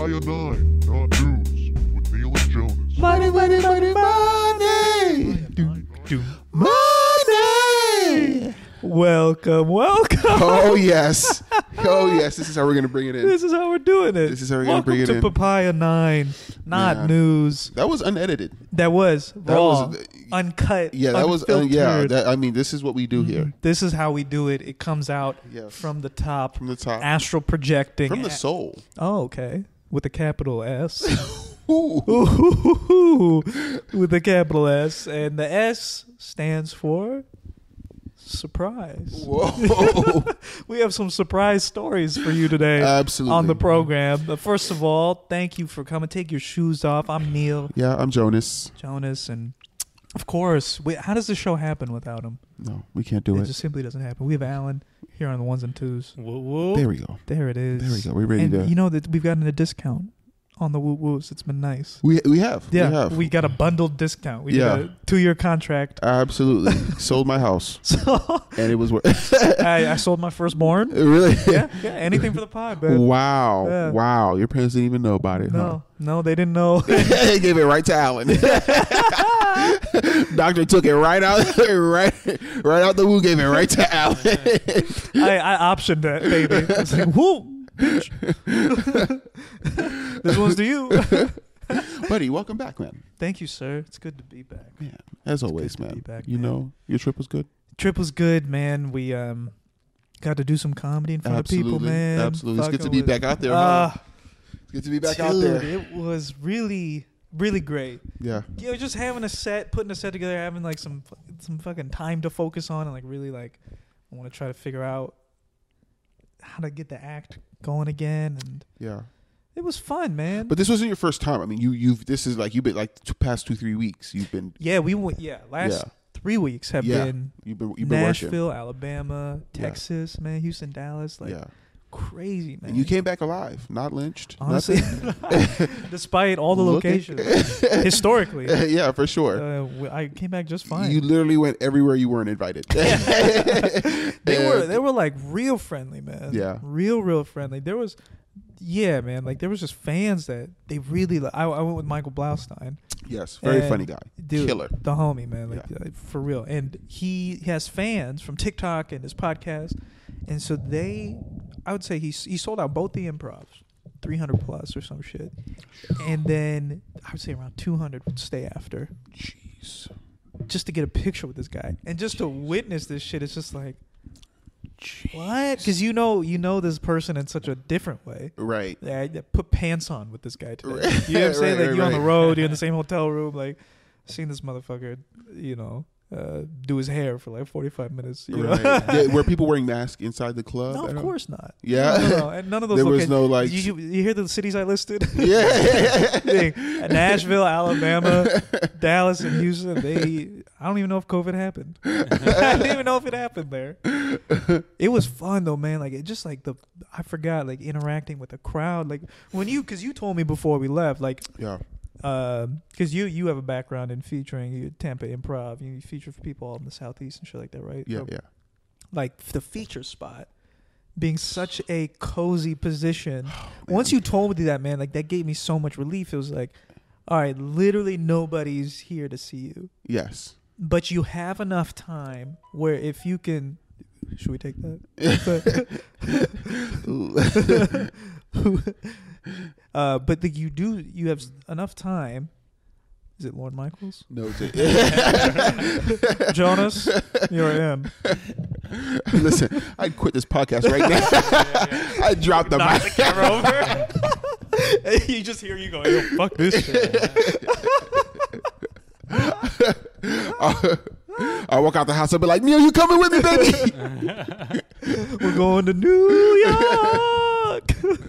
Papaya 9, not news, with Neil and Jonas. Money, money, money, money. Money. Welcome. Oh yes. This is how we're gonna bring it in. This is how we're doing it. This is how we're gonna bring it in. Welcome to Papaya 9, not Yeah. news. That was unedited. That was raw, was- uncut. Yeah, that was. This is what we do here. This is how we do it. It comes out Yes. from the top. From the top. Astral projecting. From the soul. Oh, okay. With a capital S. Ooh. Ooh, with a capital S. And the S stands for surprise. Whoa. We have some surprise stories for you today. Absolutely. On the program. But first of all, thank you for coming. Take your shoes off. I'm Neil. Yeah, I'm Jonas. And of course, how does the show happen without him? No, we can't do It it. just simply doesn't happen. We have Alan here on the ones and twos. There we go. There it is. There we go. We're ready and to. you know that we've gotten a discount on the woo woos. It's been nice. We have. Yeah, We have. we got a bundled discount. We Yeah. did a 2-year contract. Absolutely. Sold my house. So And it was worth. I sold my firstborn. Really? Yeah, anything for the pod, man. Wow. Yeah. Wow. Your parents didn't even know about it, No, they didn't know. They gave it right to Alan. Doctor took it right out the woo, gave it right to Alan. I optioned that baby. I was like, whoa, bitch. This one's to you. Buddy, welcome back, man. Thank you, sir. It's good to be back. Yeah, as always, good to man. be back, You man. know, your trip was good. Trip was good, man. We got to do some comedy in front of people, man. Absolutely. It's good to Fucking be back out there. Huh? It's good to be back out dude, there. It was really, really great. Yeah. You know, just having a set, putting a set together, having like some fucking time to focus on, and like really like, I want to try to figure out how to get the act going again, and Yeah. it was fun, man. But this wasn't your first time. I mean, you've been like past 2-3 weeks. You've been last 3 weeks have been you've been working. Nashville, Alabama, Texas, man, Houston, Dallas, like crazy, man. And you came back alive, not lynched. Honestly, nothing. despite all the locations, historically, Yeah, for sure. I came back just fine. You literally went everywhere you weren't invited. They were like real friendly, man. Yeah. real friendly. There was, man, like there was just fans that they really. I went with Michael Blaustein. Yes, very And, funny guy. Dude, Killer. the homie, man, like for real. And he has fans from TikTok and his podcast, and so I would say he sold out both the improvs, 300 plus or some shit, and then I would say around 200 would stay after. Jeez. Just to get a picture with this guy and just to witness this shit, it's just like, what? Because you know this person in such a different way. Right. Yeah, I put pants on with this guy today. Right. You know what I'm saying? Right, Like you're on the right. road, you're in the same hotel room. Like, seen this motherfucker, do his hair for like 45 minutes. You know? Right. Were people wearing masks inside the club? No, of course not. Yeah. No. And none of those. There was no like. You hear the cities I listed? Yeah. Nashville, Alabama, Dallas, and Houston. I don't even know if COVID happened. I don't even know if it happened there. It was fun though, man. Like it just like I forgot like interacting with the crowd. Like because you told me before we left, like because you have a background in featuring Tampa Improv. You feature for people all in the Southeast and shit like that, right? Yeah, So, yeah. like the feature spot being such a cozy position. Once you told me that, man, like that gave me so much relief. It was like, all right, literally nobody's here to see you. Yes. But you have enough time where if you can, should we take that? But you have enough time. Is it Lorne Michaels? No. Jonas, you're in. Listen, I'd quit this podcast right now. I dropped the Knock mic. the camera over. You just hear you go, yo, fuck this shit. I walk out the house. I'll be like, Neil, you coming with me, baby? We're going to New York.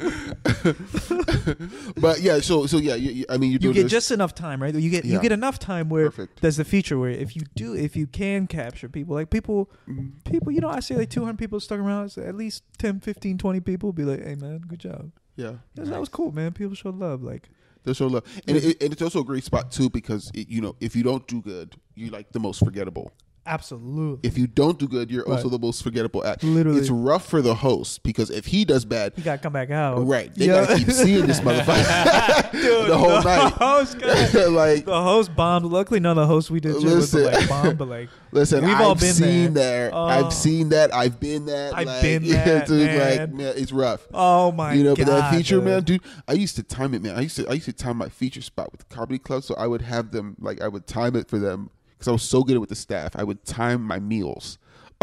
But yeah, so yeah, I mean, You get just enough time, right? You get enough time where Perfect. there's the feature where if you can capture people, like people, I say like 200 people stuck around, so at least 10, 15, 20 people be like, hey man, good job. Yeah, That was cool, man. People show love, like. they'll show love, and it's also a great spot too because if you don't do good, you're like the most forgettable. Absolutely. If you don't do good, you're also Right. the most forgettable act. Literally. It's rough for the host because if he does bad, You got to come back out. right, they Yeah. gotta keep seeing this motherfucker Dude, the whole night. Host got- Like, the host bombed. Luckily, none of the hosts we did shit with Listen. like bombed, but like listen, we've all I've been seen there. that. Oh. I've seen that. I've been that. I've like, been that, dude, man. like, man, it's rough. oh my You know, god, but that feature, dude. man, dude, I used to time it, man. I used to time my feature spot with the comedy club, so I would have them, like, I would time it for them because I was so good with the staff. I would time my meals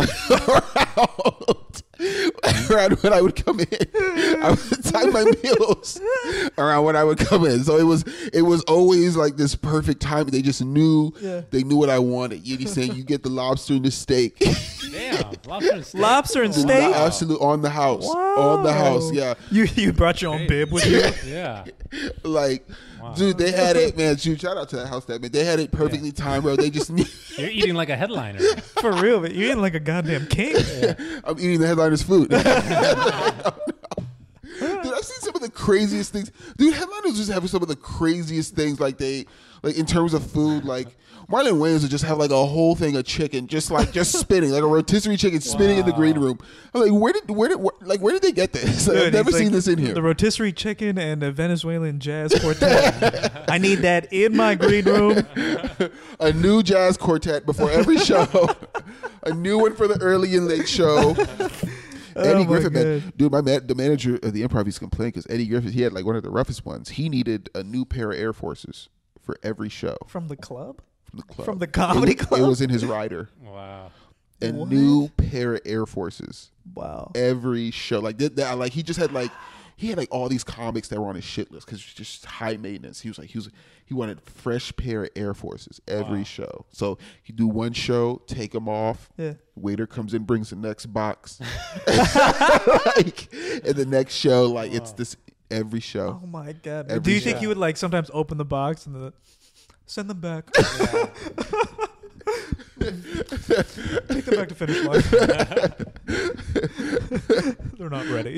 around when I would come in. I would time my meals around when I would come in. So it was always like this perfect time. They just knew they knew what I wanted. You understand? You get the lobster and the steak. Damn, lobster and steak. Lobster and Oh, steak? wow. Absolutely on the house. Wow. On the house, yeah. You brought your own bib with you. Yeah. Like, Wow. dude, they had it, man. Dude, shout out to that house, that man. They had it perfectly timed, bro. They just knew. You're eating like a headliner. For real, but you ain't like a goddamn king. I'm eating the headliner's food. Dude, I've seen some of the craziest things. Dude, headliners just have some of the craziest things. Like in terms of food, like Marlon Wayans would just have like a whole thing of chicken, just spinning, like a rotisserie chicken spinning in the green room. I'm like, where did they get this? Like, I've Dude, never he's seen like, this in here. The rotisserie chicken and a Venezuelan jazz quartet. I need that in my green room. A new jazz quartet before every show. A new one for the early and late show. Eddie my Griffin, man. God. Dude, the manager of the Improv used to complain because Eddie Griffin, he had like one of the roughest ones. He needed a new pair of Air Forces for every show From the club? from the club. From the comedy club? It was in his rider. Wow. A What? new pair of Air Forces Wow. every show. Like that. Like he just had like. He had like all these comics that were on his shit list because it's just high maintenance. He wanted fresh pair of Air Forces every show. So he do one show, take them off. Yeah. Waiter comes in, brings the next box. Like, and the next show, like it's this every show. Oh my god. Every Do you think show. you would like sometimes open the box and send them back? Take them back to finish line. They're not ready.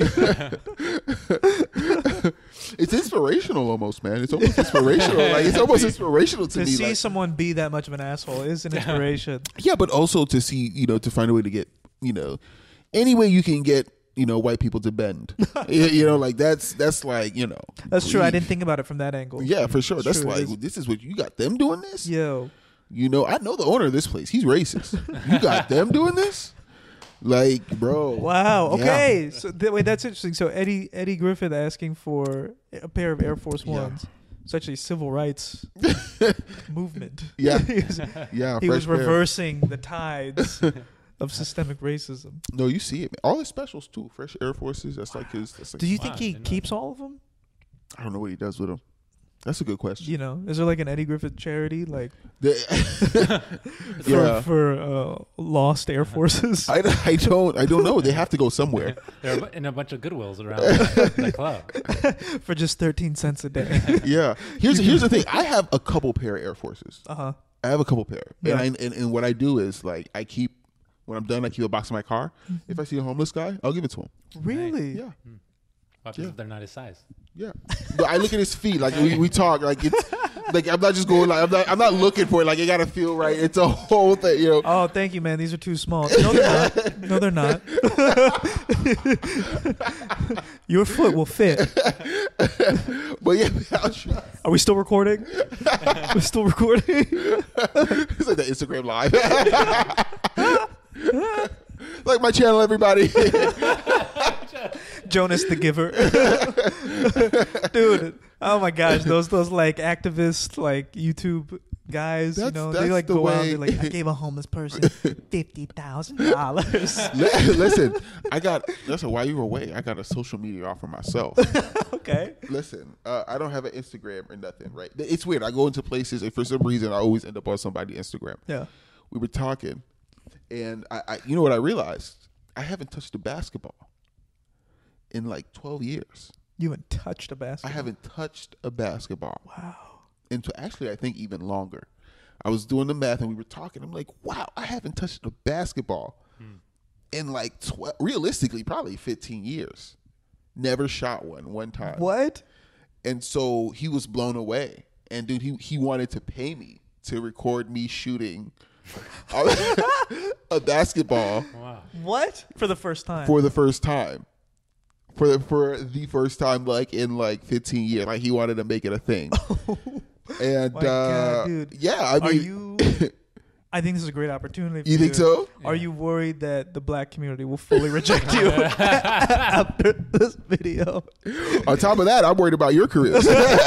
It's inspirational almost, man. It's almost inspirational. Like it's almost inspirational to To me. see Like, someone be that much of an asshole is an inspiration. yeah, but also to see, to find a way to get, any way you can get, white people to bend. Like that's like, That's true. I leave. didn't think about it from that angle. Yeah, for sure. It's That's true, it like, is. this is what you got them doing this? Yo. I know the owner of this place. He's racist. You got them doing this? Like, bro. Wow. Yeah. Okay. So wait, that's interesting. So Eddie Griffith asking for a pair of Air Force Yeah. Ones. It's actually civil rights movement. Yeah. he was, Yeah, he was fresh pair. reversing the tides of systemic racism. No, you see it. Man. All his specials too. Fresh Air Forces. That's like his. That's like, Do you Wow, think he didn't know keeps all of them? I don't know what he does with them. That's a good question. Is there like an Eddie Griffith charity like Yeah. for lost Air Forces? I don't know. They have to go somewhere. There are in a bunch of Goodwills around the club. For just 13 cents a day. Yeah. Here's the thing. I have a couple pair of Air Forces. Uh-huh. I have a couple pair. Yeah. And what I do is like when I'm done, I keep a box in my car. If I see a homeless guy, I'll give it to him. Really? Yeah. What happens if they're not his size? Yeah. But I look at his feet, like we talk, like it's like I'm not just going like I'm not looking for it, like it gotta feel right. It's a whole thing, Oh, thank you, man. These are too small. No, they're not. No, they're not. Your foot will fit. But yeah, I'll try. Are we still recording? We're still recording. It's like the Instagram live. Like my channel, everybody. Jonas the Giver. Dude, oh my gosh, those like activist like YouTube guys, That's they like the go out way- and they're like, I gave a homeless person $50,000. Listen, that's why you were away. I got a social media offer myself. Okay. Listen, I don't have an Instagram or nothing, right? It's weird. I go into places and for some reason I always end up on somebody's Instagram. Yeah. We were talking and I you know what I realized? I haven't touched a basketball in like 12 years. You haven't touched a I basketball. haven't touched a basketball. Wow. And actually, I think even longer. I was doing the math and we were talking. I'm like, wow, I haven't touched a basketball in like realistically probably 15 years. Never shot one time. What? And so he was blown away. And dude, he wanted to pay me to record me shooting a basketball Wow. What? For the first time. for the first time. For the first time, like in like 15 years, like he wanted to make it a thing. And My God, dude. yeah, I Are mean, you? I think this is a great opportunity. For you think so? Are you worried that the black community will fully reject you after this video? On top of that, I'm worried about your careers.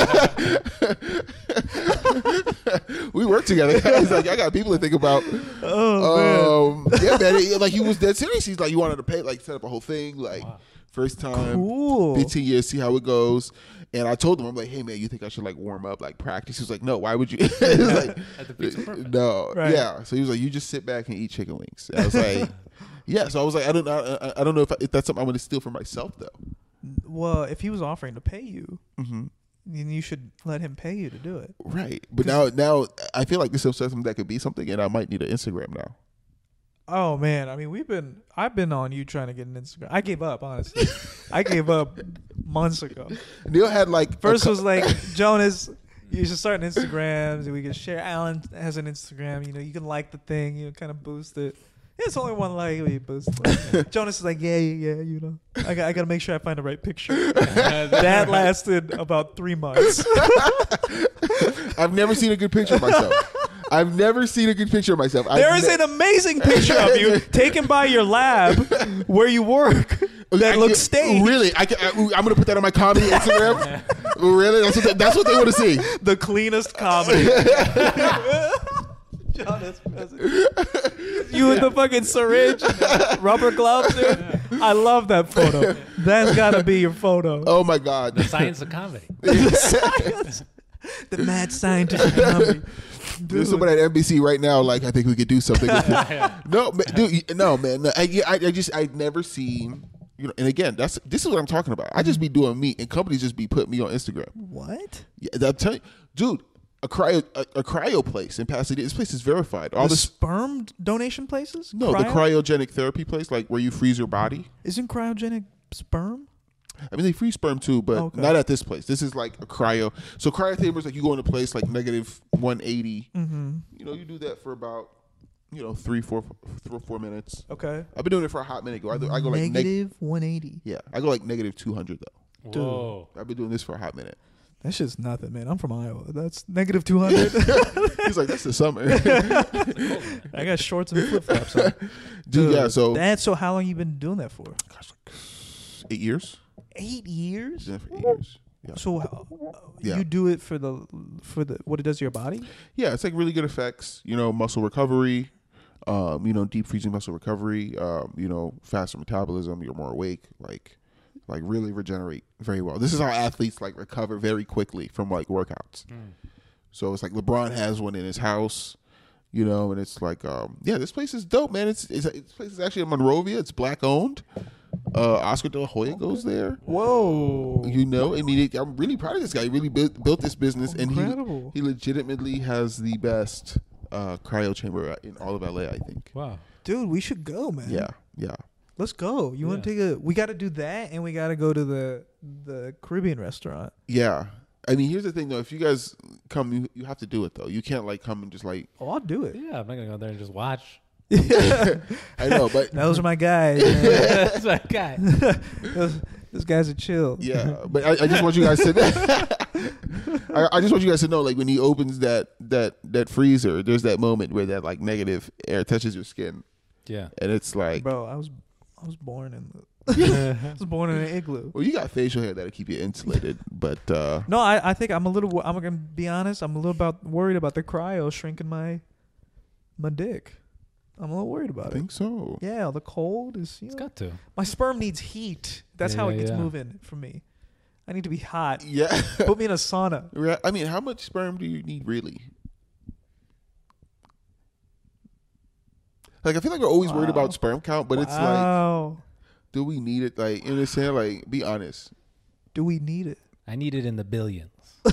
We work together, guys. Like I got people to think about. Oh Yeah, man. Like he was dead serious. He's like, you wanted to pay, like set up a whole thing, like first time, Cool. 15 years, see how it goes. And I told him, I'm like, hey man, you think I should like warm up, like practice? He was like, no, why would you? He was like, At the Pizza Perfect. no, Right. yeah. So he was like, you just sit back and eat chicken wings. And I was like, yeah. So I was like, I don't know if that's something I'm going to steal for myself though. Well, if he was offering to pay you, Mm-hmm. then you should let him pay you to do it. Right. But now I feel like this is something that could be something, and I might need an Instagram now. Oh man, I mean, I've been on you trying to get an Instagram. I gave up, honestly. I gave up months ago. Neil had like First was like, Jonas, you should start an Instagram. So we can share. Alan has an Instagram. You know, you can like the thing. You know, kind of boost it. It's only one like. We boost it. Jonas is like, yeah. You know, I got to make sure I find the right picture. That lasted about 3 months. I've never seen a good picture of myself. I've never seen a good picture of myself. There is an amazing picture of you taken by your lab where you work that looks staged. Really? I'm going to put that on my comedy Instagram. Really? That's what they want to see. The cleanest comedy. Jonas, you with the fucking syringe, rubber gloves, dude. I love that photo. That's got to be your photo. Oh my God. The science of comedy. The mad scientist of comedy. There's someone at NBC right now. Like, I think we could do something with it. No, dude. No, man. No, I've never seen. You know, and again, this is what I'm talking about. I just be doing me, and companies just be putting me on Instagram. What? Yeah, I'm telling you, dude. A cryo place in Pasadena. This place is verified. All The the sperm donation places? no, the cryogenic therapy place, like where you freeze your body. Isn't cryogenic sperm? I mean, they freeze sperm too, but Okay. not at this place. This is like a cryo. So cryotherapy is like you go in a place like negative 180. Mm-hmm. You know, you do that for about 3 or 4 minutes. Okay. I've been doing it for a hot minute. I go like Negative 180. yeah, I go like negative 200 though. Whoa. I've been doing this for a hot minute. That's just nothing, man. I'm from Iowa. That's negative 200. He's like, that's the summer, I got shorts and flip flops on. dude. Yeah, so So how long you been doing that for? gosh, like 8 years. 8 years. Yeah, for 8 years. Yeah. So Yeah. you do it for the what it does to your body? Yeah, it's like really good effects. Muscle recovery. Deep freezing muscle recovery. Faster metabolism. You're more awake. Like really regenerate very well. This is how athletes like recover very quickly from like workouts. So it's like LeBron has one in his house, and it's like, this place is dope, man. This place is actually in Monrovia. It's black owned. Oscar De La Hoya goes there. Whoa. I mean, I'm really proud of this guy. He really built this business, Incredible. and he legitimately has the best cryo chamber in all of LA, I think. Wow. Dude, we should go, man. Yeah. Let's go. You want to take we got to do that, and we got to go to the Caribbean restaurant. Yeah. I mean, here's the thing, though. If you guys come, you have to do it, though. You can't, like, come and just, like... Oh, I'll do it. Yeah, I'm not gonna go there and just watch. I know, but... Those are my guys. Man. That's that guy. Those guys are chill. Yeah, but I just want you guys to... I just want you guys to know, like, when he opens that freezer, there's that moment where that, like, negative air touches your skin. Yeah. And it's like... Bro, I was born in I was born in an igloo. Well, you got facial hair that'll keep you insulated, but... No, I think I'm gonna be honest, I'm a little worried about the cryo shrinking my dick. I'm a little worried about I think so. it. Yeah, the cold is, It's got to. my sperm needs heat. That's how it gets Yeah. moving for me. I need to be hot. Yeah. Put me in a sauna. I mean, how much sperm do you need, really? Like, I feel like we're always worried about sperm count, but it's like, Wow. do we need it? Like, you understand? Like, be honest. Do we need it? I need it in the billions.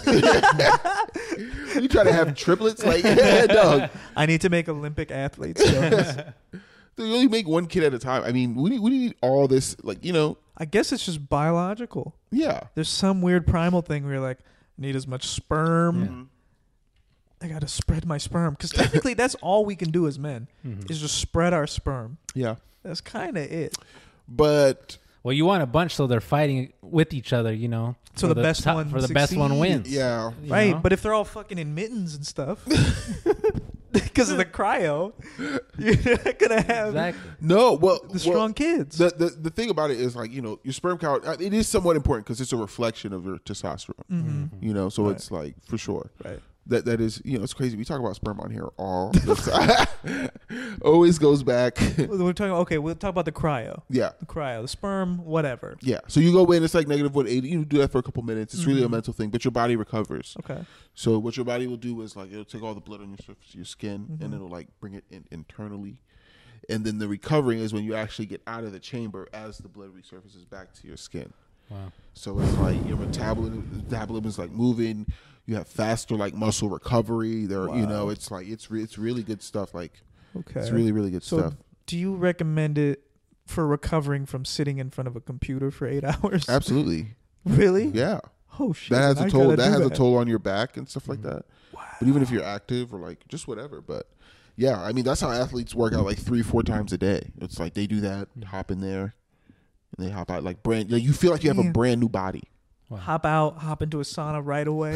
You try to have triplets? Like, yeah, dog. I need to make Olympic athletes. Jonas. Dude, you only make one kid at a time. I mean, we need all this, like, I guess it's just biological. yeah. There's some weird primal thing where you're like, I need as much sperm. Yeah. I gotta spread my sperm because technically that's all we can do as men is just spread our sperm. Yeah. That's kind of it. But Well, you want a bunch so they're fighting with each other, you know. So for the best one for the best one succeeds. wins. yeah. you Right, know? but if they're all fucking in mittens and stuff, because of the cryo, you're not gonna have Exactly. No, well, the strong kids. The thing about it is like, you know, your sperm count, it is somewhat important because it's a reflection of your testosterone. Mm-hmm. You know, so Right. it's like for sure. Right. That is, you know, it's crazy. We talk about sperm on here all the time. Always goes back. We're talking. Okay, we'll talk about the cryo. Yeah. The cryo, the sperm, whatever. Yeah. So you go in, it's like negative 180. You do that for a couple minutes. It's really a mental thing, but your body recovers. Okay. So what your body will do is like it'll take all the blood on your surface of your skin and it'll like bring it in internally. And then the recovering is when you actually get out of the chamber as the blood resurfaces back to your skin. Wow. So it's like your metabolism is like moving. You have faster like muscle recovery. There, you know, it's like it's really good stuff. Like Okay. it's really really good So, stuff. do you recommend it for recovering from sitting in front of a computer for 8 hours? Absolutely, Really? yeah. Oh shit. That has I a toll. gotta That do has a that. toll on your back and stuff like that. Wow. But even if you're active or like just whatever, but yeah, I mean that's how athletes work out like 3-4 times a day. It's like they do that, hop in there, and they hop out like brand. Like you feel like you have a Damn. brand new body. Hop out, hop into a sauna right away.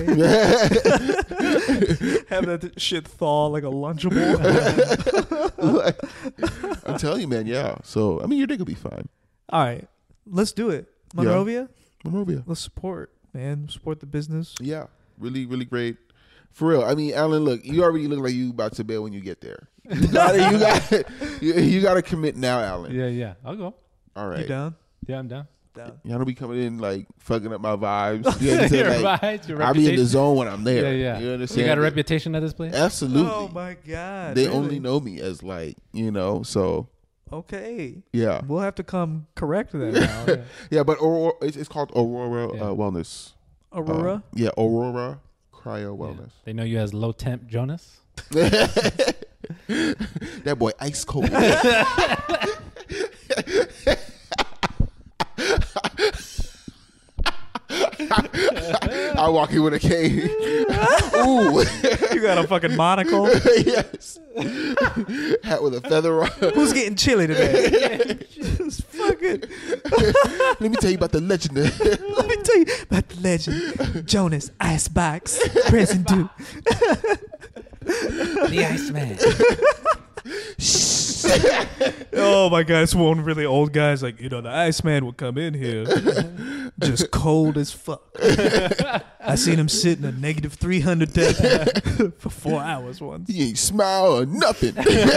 Have that shit thaw like a Lunchable. Like, I'm telling you, man. Yeah. So I mean, your dick will be fine. All right, let's do it. Monrovia, Monrovia. let's support, man. Support the business. Yeah. Really, really great. For real. I mean, Alan, look, you already look like you about to bail when you get there. You gotta commit now, Alan. Yeah. I'll go. All right. You down? Yeah, I'm down. Down. Y'all don't be coming in like fucking up my vibes. You understand? Your Like, vibes, your I'll be in the reputation. zone when I'm there. Yeah. You You understand? got a reputation at this place? Absolutely. Oh my god. They really? only know me as like, you know, so Okay. yeah. We'll have to come correct that. Oh, yeah. Yeah, but it's called Aurora Yeah. Wellness. Aurora. Yeah, Aurora Cryo Wellness. They know you as low temp Jonas. That boy ice cold. I walk in with a cane. Ooh. You got a fucking monocle. Yes. Hat with a feather on. Who's getting chilly today? Just fucking. Let me tell you about the legend. Let me tell you about the legend. Jonas Icebox. Present due. The Iceman. Oh my god, it's one really old guy's like, you know, the Iceman would come in here just cold as fuck. I seen him sitting a negative 300 depth for 4 hours once. He ain't smile or nothing.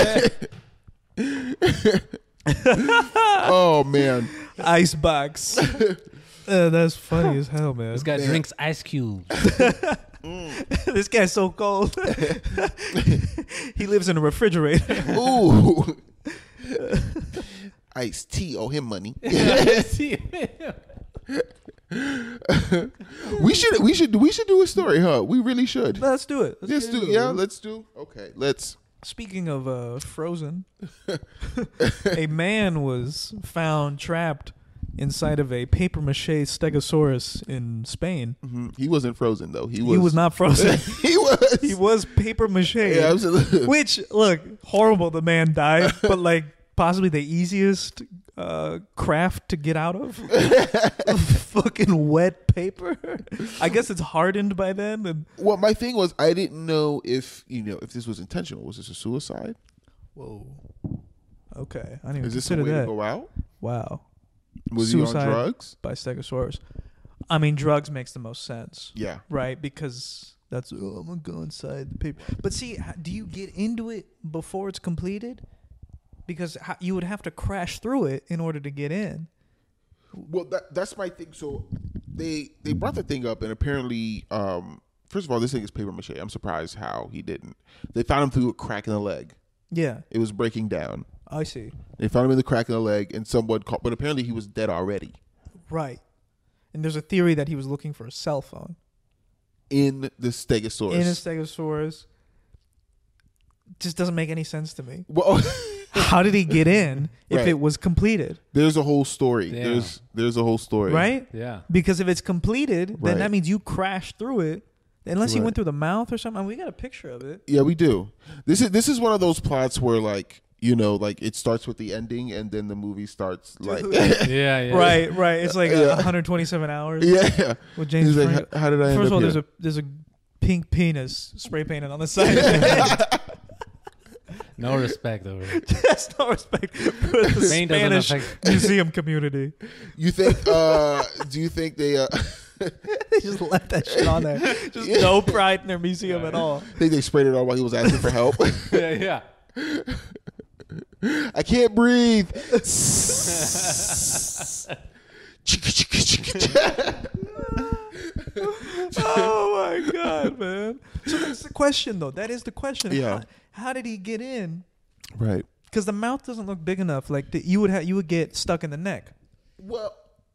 Oh man. Icebox. That's funny as hell, man. This guy drinks ice cubes. This guy's so cold. He lives in a refrigerator. Ooh. Ice tea owe him money. We should do a story, huh? We really should. Let's do it. Let's get do. into it, Yeah, dude. let's do. Okay, let's. Speaking of Frozen, a man was found trapped inside of a paper mache stegosaurus in Spain. He wasn't frozen though. He He was not frozen. he was. He was paper mache. Yeah, absolutely. Which, look, horrible. The man died, but like possibly the easiest craft to get out of. Fucking wet paper. I guess it's hardened by then. And Well, my thing was, I didn't know if if this was intentional. Was this a suicide? whoa. Okay, I didn't even Is this a consider way that. to go out? Wow. Was he Suicide. on drugs? By stegosaurus. I mean, drugs makes the most sense, Yeah. right? Because that's I'm gonna go inside the paper. But see, do you get into it before it's completed? Because you would have to crash through it in order to get in. Well, that's my thing. So they brought the thing up, and apparently, first of all, this thing is paper mache. I'm surprised how he didn't. They found him through a crack in the leg. Yeah, It was breaking down. I see. They found him in the crack in the leg, and someone called, but apparently he was dead already Right. And there's a theory that he was looking for a cell phone in the stegosaurus. in a stegosaurus. Just doesn't make any sense to me. Well, How did he get in if Right. it was completed? there's a whole story. Yeah. There's a whole story. Right? Yeah. Because if it's completed, then Right. that means you crashed through it. Unless he Right. went through the mouth or something. We got a picture of it. Yeah, we do. This is one of those plots where like like it starts with the ending and then the movie starts like Yeah. Right. It's like Yeah. 127 hours yeah. with James He's like, Franco. how did I? First end of all, up here? there's a pink penis spray painted on the side of the head. No respect over it. That's no respect for the Spain doesn't Spanish affect- museum community. You think? Do you think they They just left that shit on there. Just no pride in their museum at all. think they sprayed it on while he was asking for help? Yeah. I can't breathe. Oh my god, man! So that's the question, though. That is the question. Yeah. How did he get in? Right. Because the mouth doesn't look big enough. Like you would get stuck in the neck. Well,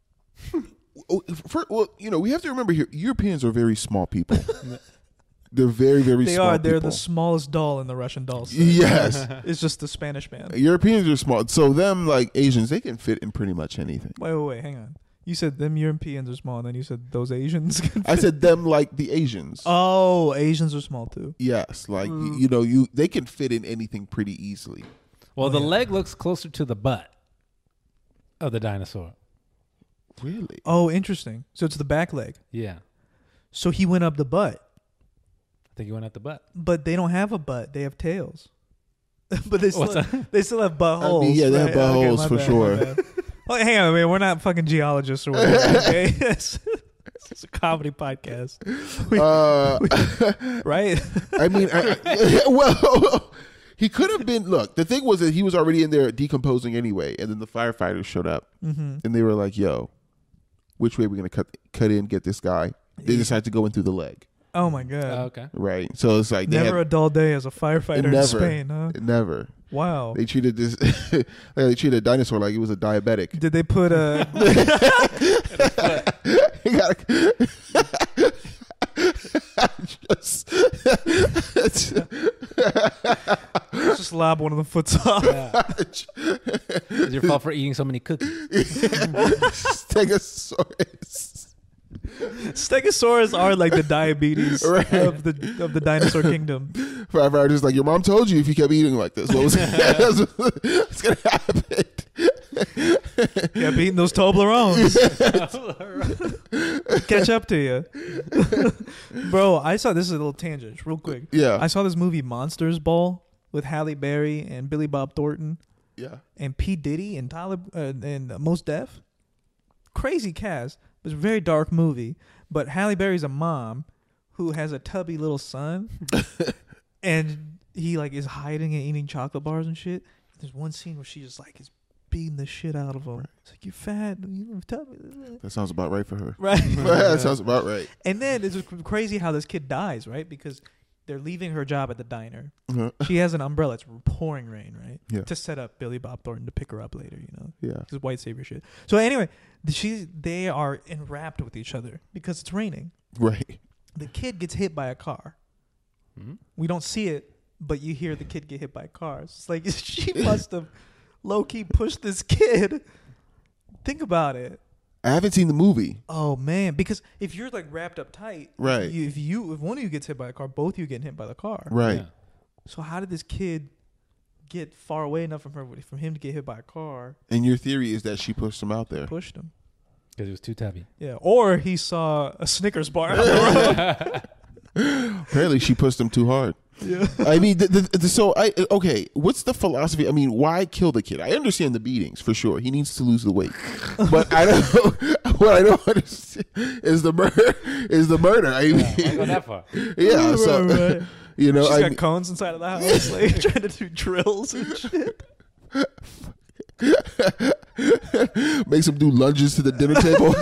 we have to remember here, Europeans are very small people. They're very, very They small are. They're people. the smallest doll in the Russian doll set. Yes. It's just the Spanish man. Europeans are small. So them, like Asians, they can fit in pretty much anything. Wait. Hang on. You said them Europeans are small, and then you said those Asians. I said them like the Asians. Oh, Asians are small too. Yes. Like, they can fit in anything pretty easily. Well, Oh, the yeah. leg looks closer to the butt of the dinosaur. Really? Oh, interesting. So it's the back leg. Yeah. So he went up the butt, I think you went at the butt. but they don't have a butt. They have tails. But they still What's have, they still have buttholes. yeah, they have right? buttholes my for bad, sure. my bad. Oh, hang on, man. We're not fucking geologists or whatever. Okay, it's a comedy podcast, right? I mean, well, he could have been. Look, the thing was that he was already in there decomposing anyway, and then the firefighters showed up, and they were like, "Yo, which way are we gonna cut in, get this guy?" They decided to go in through the leg, Oh my god. Okay. right? So it's like they Never a dull day as a firefighter in never, Spain, huh? never. Wow. They treated this. They treated a dinosaur like it was a diabetic. Did they put a? He got just lob one of the foots off. It's your fault for eating so many cookies. Stegosaurus. Stegosaurus are like the diabetes Right. of the dinosaur kingdom. Firefighters just like, your mom told you if you kept eating like this, what was what's gonna happen? Yeah, beating those Toblerones. Catch up to you. Bro, I saw, this is a little tangent, real quick. Yeah. I saw this movie Monsters Ball with Halle Berry and Billy Bob Thornton Yeah. and P. Diddy and Tyler and Mos Def. Crazy cast. It was a very dark movie. But Halle Berry's a mom who has a tubby little son. And he like is hiding and eating chocolate bars and shit. There's one scene where she just like is beating the shit out of him. It's like, you're fat, you're tubby. That sounds about right for her. Right. That sounds about right. And then it's just crazy how this kid dies, right? Because they're leaving her job at the diner. Uh-huh. She has an umbrella. It's pouring rain, right? Yeah. To set up Billy Bob Thornton to pick her up later, Yeah. This is white savior shit. So anyway, they are enwrapped with each other because it's raining. Right. The kid gets hit by a car. Hmm? We don't see it, but you hear the kid get hit by cars. It's like she must have low-key pushed this kid. Think about it. I haven't seen the movie. Oh man, because if you're like wrapped up tight, Right. If one of you gets hit by a car, both of you getting hit by the car. Right. Yeah. So how did this kid get far away enough from him to get hit by a car? And your theory is that she pushed him out there. Pushed him. Because it was too tubby. Yeah, or he saw a Snickers bar on the road. Apparently, she pushed him too hard. Yeah. I mean, okay. What's the philosophy? I mean, why kill the kid? I understand the beatings for sure. He needs to lose the weight, but I don't. What I don't understand is the murder. I mean, Why go that far? yeah. So Right. you know, She's I got mean, cones inside of the house, like trying to do drills and shit. makes him do lunges to the dinner table.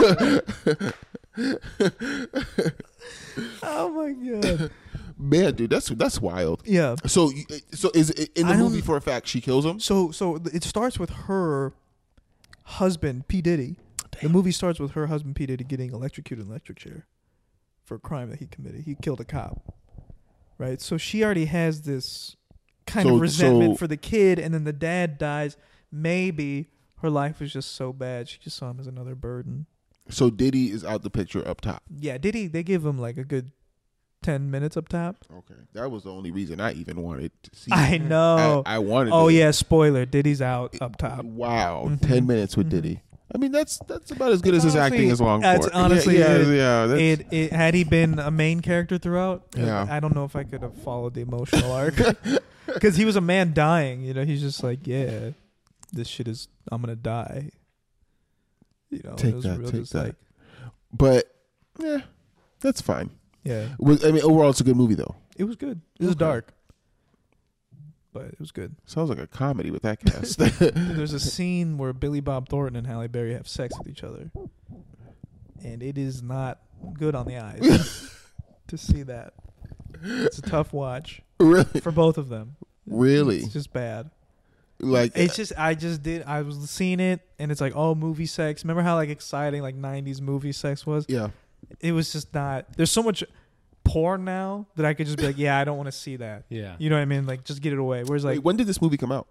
Oh my god. Man, dude, that's wild. Yeah. So is it in the I don't- movie for a fact she kills him? So it starts with her husband P. Diddy. The movie starts with her husband P. Diddy getting electrocuted in an electric chair for a crime that he committed. He killed a cop. Right? So she already has this kind So- of resentment so- for the kid, and then the dad dies. Maybe her life was just so bad she just saw him as another burden. So Diddy is out the picture up top. Yeah, Diddy, they give him like a good 10 minutes up top. Okay, that was the only reason I even wanted to see. I know. I wanted. Oh to. yeah, spoiler. Diddy's out up top. Wow, Mhm. 10 minutes with Diddy. I mean, that's about as good as his Honestly, acting is long that's for. honestly yeah. That's, It had he been a main character throughout, Yeah. I don't know if I could have followed the emotional arc because he was a man dying. You know, he's just like, yeah, this shit is. I'm gonna die. You know, Take it was that, real take just that. like, but yeah, that's fine. yeah, I mean, overall, it's a good movie though. it was good. It was Okay. dark, but it was good. Sounds like a comedy with that cast. There's a scene where Billy Bob Thornton and Halle Berry have sex with each other, and it is not good on the eyes to see that. It's a tough watch Really, for both of them. really, It's just bad. like It's just I was seeing it and it's like, oh, movie sex. Remember how like exciting like 90s movie sex was? yeah. It was just not. There's so much porn now that I could just be like, yeah, I don't want to see that. Yeah. You know what I mean? Like just get it away. Whereas like Wait, when did this movie come out?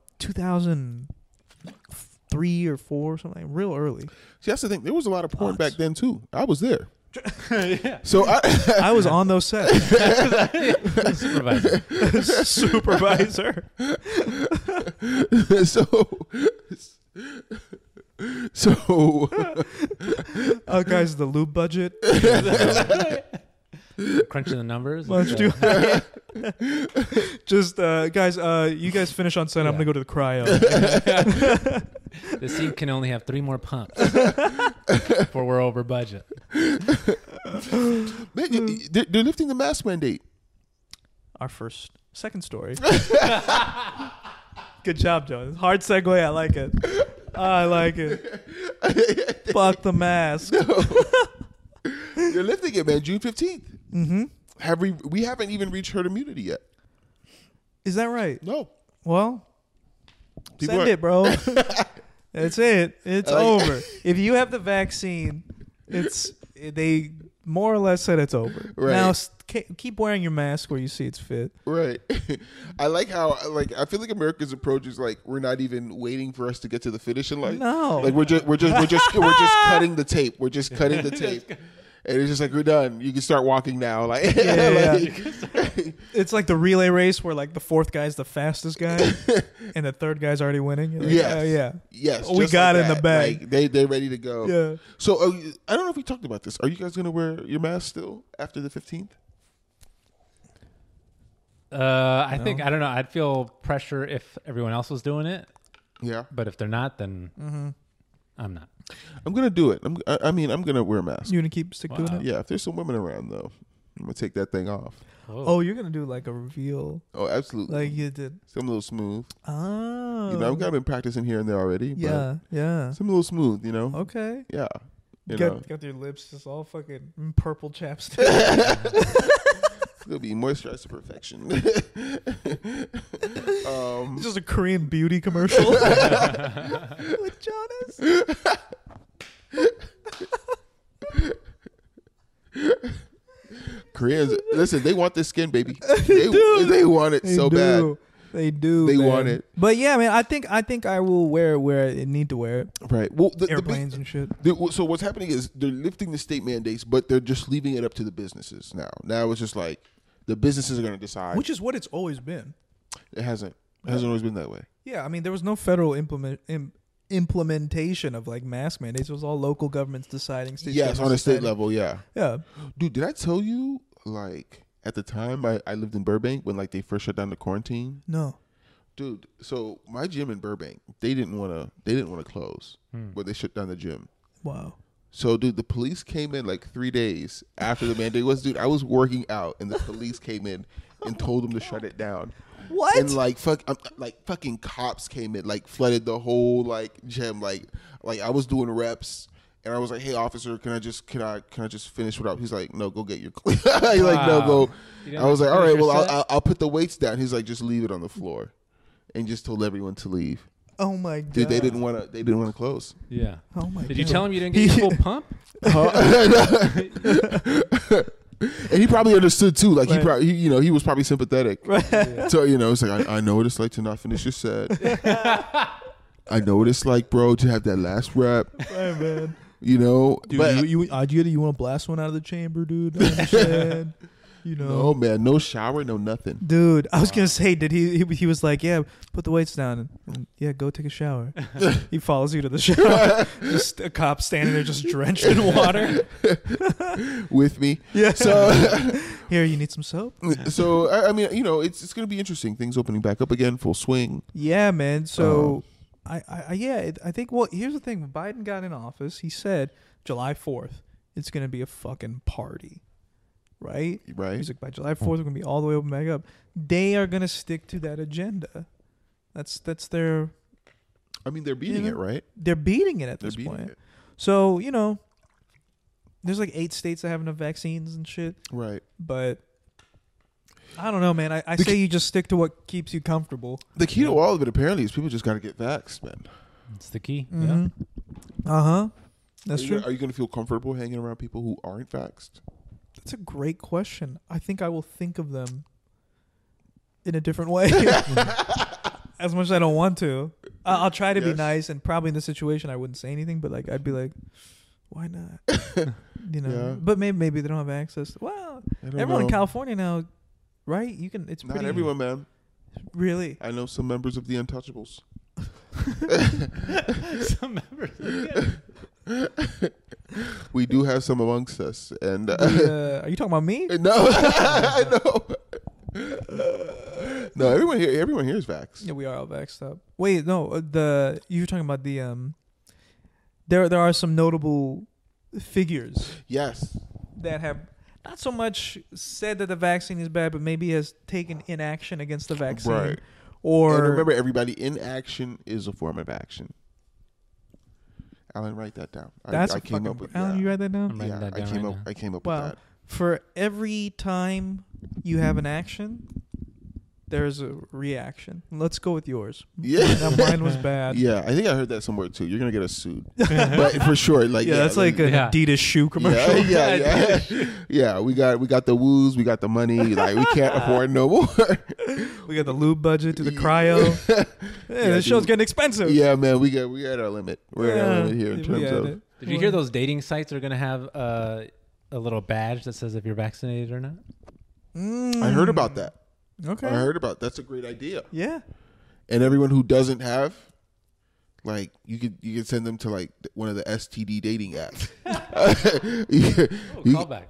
2003 or 4 or something, like, real early. See, that's the thing. There was a lot of porn Lots. back then too. I was there. Yeah. So I was on those sets. Supervisor. Supervisor. so Oh, guys, the lube budget. Crunching the numbers. Let's do Just guys, you guys finish on set. I'm Yeah. gonna go to the cryo. The scene can only have 3 more pumps before we're over budget. man, they're lifting the mask mandate. Our second story. Good job, Joe. Hard segue. I like it. I like it. Fuck the mask. They're lifting it, man. June 15th. Mm-hmm. We haven't even reached herd immunity yet. Is that right? No. Well, People send are- it, bro. That's it. It's Like- over. If you have the vaccine, they more or less said it's over. Right. Now keep wearing your mask where you see it's fit. Right. I like how I feel like America's approach is like we're not even waiting for us to get to the finishing line. No. Like we're just cutting the tape. We're just cutting the tape. And it's just like we're done. You can start walking now. Like, Yeah. like- It's like the relay race where like the fourth guy's the fastest guy and the third guy's already winning. You're like, Yes. oh, yeah. yes, We just got like it in the that. bag. Like, they're ready to go. Yeah. So I don't know if we talked about this. Are you guys gonna wear your mask still after the 15th? I No. think, I don't know. I'd feel pressure if everyone else was doing it. Yeah, But if they're not, then Mm-hmm. I'm not. I'm gonna do it. I mean, I'm gonna wear a mask. You gonna keep stick doing Wow. it? Yeah, if there's some women around though, I'm gonna take that thing off. Oh, you're gonna do like a reveal, Oh, absolutely. like you did. Some a little smooth. Oh, You know, I've kind of been practicing here and there already. yeah, yeah. But some a little smooth. You know. Okay. Yeah. You know, Got your lips just all fucking purple chapstick. it'll be moisturized to perfection. It's just a Korean beauty commercial with Jonas. Koreans, listen, they want this skin, baby. They want it so bad. They do. They man. want it. But yeah, man, I think I will wear it where I need to wear it. Right. Well, the big- Airplanes and shit. so what's happening is they're lifting the state mandates, but they're just leaving it up to the businesses now. Now it's just like the businesses are going to decide. Which is what it's always been. It hasn't always been that way. Yeah, I mean, there was no federal implementation of like mask mandates. It was all local governments deciding. State Yes, governments on a state deciding. level, yeah. Yeah. Dude, did I tell you like at the time I lived in Burbank when like they first shut down the quarantine? No. Dude, so my gym in Burbank, they didn't want to close, but they shut down the gym. Wow. So, dude, the police came in like 3 days after the mandate was. Dude, I was working out, and the police came in and told them to shut it down. What? And like fucking cops came in, like flooded the whole like gym. Like I was doing reps, and I was like, "Hey, officer, can I just finish what up?" He's like, "No, go get your." He's like, "No, go." You didn't I was like, "All finish right, your well, set? I'll put the weights down." He's like, "Just leave it on the floor," and just told everyone to leave. Oh my god. Dude, they didn't want to close. Yeah. Oh my god. Did you tell him you didn't get your full pump? And he probably understood too. Like Right. he was probably sympathetic. Yeah. So it's like I know what it's like to not finish your set. I know what it's like, bro, to have that last rep. Right, man. You know, Dude, but you want to blast one out of the chamber, dude? I understand. You know. No, man. No shower, no nothing. Dude, I was gonna say, did he was like, yeah, put the weights down and yeah, go take a shower. He follows you to the shower. Just a cop standing there, just drenched in water. With me. Yeah. So, Here, you need some soap. so I mean, you know, it's going to be interesting. Things opening back up again, full swing. Yeah, man. So, I think. Well, here's the thing. When Biden got in office, he said July 4th, it's gonna be a fucking party, right? Right. He's like, by July 4th, we're gonna be all the way open back up. They are gonna stick to that agenda. That's their. I mean, they're beating it, right? They're beating it at They're this beating point. it. So, you know, there's like 8 states that have enough vaccines and shit. Right. But I don't know, man. I say you just stick to what keeps you comfortable. The key to all of it, apparently, is people just got to get vaxxed, man. It's the key. Mm-hmm. Uh-huh. That's Are you true. gonna- Are you going to feel comfortable hanging around people who aren't vaxxed? That's a great question. I think I will think of them in a different way. As much as I don't want to. I'll try to be Yes. nice, and probably in this situation I wouldn't say anything, but like I'd be like, why not? You know. Yeah. But maybe they don't have access. Well, I don't everyone know. in California now, right? You can. It's Not pretty. everyone, man. Really. I know some members of the Untouchables. Some members. We do have some amongst us, and Are you talking about me? no, I know. No, everyone here is vaxxed. Yeah, we are all vaxxed up. Wait, no. You were talking about the There are some notable figures Yes, that have not so much said that the vaccine is bad, but maybe has taken inaction against the vaccine. right. Or And remember, everybody in action is a form of action. Alan, write that down. that's I a came fucking. up with Alan, you write that down? I'm writing that down right now. I came up Wow. with that. For every time you have an action, there's a reaction. Let's go with yours. Yeah. Mine was bad. Yeah, I think I heard that somewhere too. You're gonna get us sued, but for sure, like Yeah, that's like an Yeah. Adidas shoe commercial. yeah. We got the woos, we got the money. Like we can't afford no more. We got the lube budget to the cryo. This show's dude. getting expensive. Yeah, man, we at our limit. We're at our limit here in we terms had of. it. Did you hear those dating sites are going to have a little badge that says if you're vaccinated or not? I heard about that. Okay. I heard about that's a great idea. Yeah. And everyone who doesn't have, like, you could send them to like one of the STD dating apps. Callback.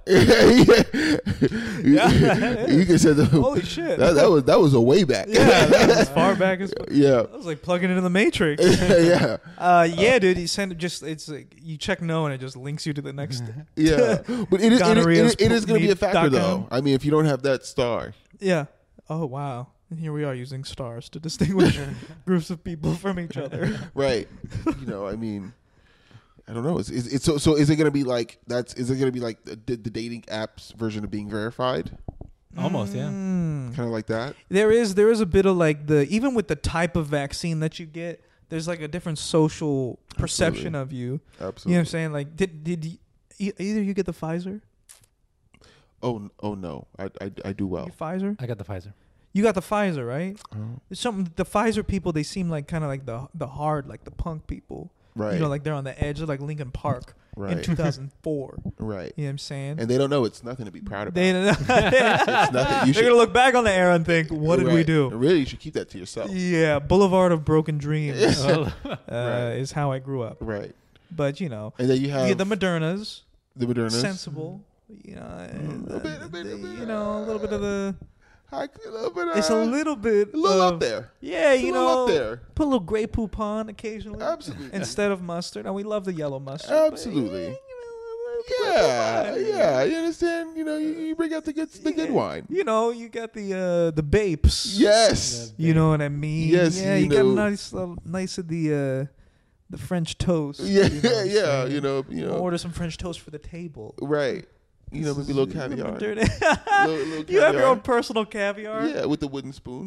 You can send them. Holy shit. That was a way back. Yeah, that was as far back as. Yeah. That was like plugging into the Matrix. Yeah. Yeah, dude. You send it just. It's like you check no, and it just links you to the next. Yeah. But it is going to be a factor, Gonorrheas.com. though. I mean, if you don't have that star. Yeah. Oh wow. And here we are using stars to distinguish groups of people from each other. Right. You know, I mean, I don't know. It's so is it going to be like is it going to be like the dating apps version of being verified? Almost, yeah. Kind of like that? There is a bit of like even with the type of vaccine that you get, there's like a different social perception of you. Absolutely. You know what I'm saying? Like, did either you get the Pfizer? Oh no. I do well. You Pfizer? I got the Pfizer. You got the Pfizer, right? Oh. It's something. The Pfizer people, they seem like kind of like the hard, like the punk people. Right. You know, like they're on the edge of like Lincoln Park in Right. 2004. Right. You know what I'm saying? And they don't know it's nothing to be proud about. They, It's nothing. You they're gonna look back on the era and think, "What did we Right. do?" Really, you should keep that to yourself. Yeah, Boulevard of Broken Dreams Right. is how I grew up. Right. But you know, And then you have you get the Modernas, the Modernas. sensible. You know, A little bit, you know, a little bit of the. A little bit. It's a little bit. A little of, up there. Yeah, It's a you little know, up there. put a little Grey Poupon occasionally. Absolutely. Instead of mustard. And we love the yellow mustard. but, Absolutely. yeah, Yeah. You understand? You know, you bring out the good wine. You know, you got the Bapes. Yes. You know what I mean? Yes, Yeah, you you got know. nice of the French toast. Yeah. you know what I'm Yeah. saying? You know. Order some French toast for the table. Right. You know, maybe a little caviar. Dirty. Little You have your caviar. own personal caviar. Yeah, with the wooden spoon.